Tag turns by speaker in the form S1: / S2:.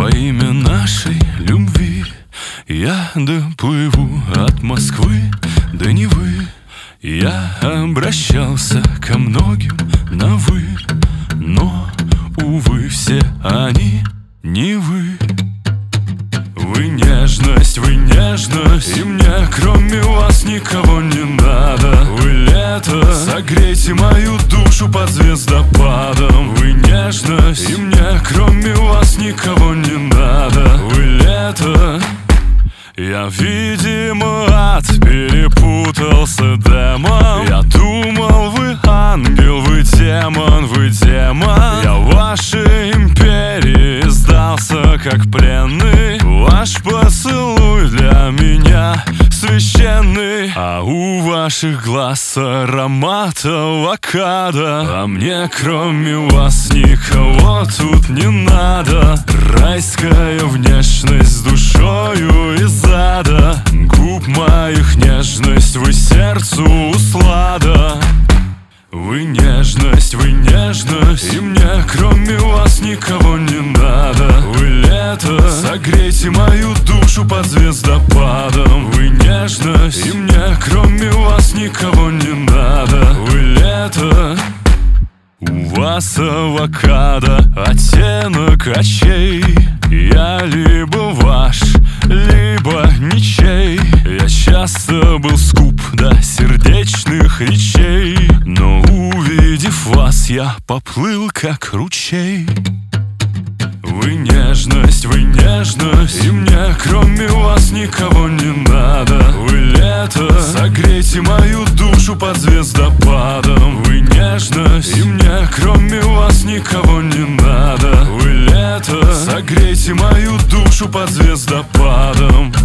S1: Во имя нашей любви я доплыву от Москвы до Невы. Я обращался ко многим на «вы», но, увы, все они не вы. Вы нежность, и мне кроме вас никого не надо. Вы лето, согрейте мою душу под звездопадом. Вы нежность, и мне кроме вас никого не надо. Вы лето. Я, видимо, ад перепутал с Эдемом. Я думал, вы ангел, вы демон, вы демон. Я в вашей империи сдался как пленный. Ваш поцелуй для меня священный. А у ваших глаз аромат авокадо. А мне кроме вас никого тут не надо. Райская внешность с душою из ада. Губ моих нежность, вы сердцу услада. Вы нежность, и мне кроме вас никого не надо. Вы лето, согрейте мою душу под звездопадом. Вы нежность, и мне кроме вас никого не надо. Вы лето. У вас авокадо, оттенок очей. Я либо ваш, либо ничей. Я часто был скуп до сердечных речей, но увидев вас, я поплыл как ручей. Вы нежность, и мне кроме вас никого не надо. Вы лето, согрейте мою душу под звездопадом. Вы нежность, и мне кроме вас никого не надо. Вы лето, согрейте мою душу под звездопадом.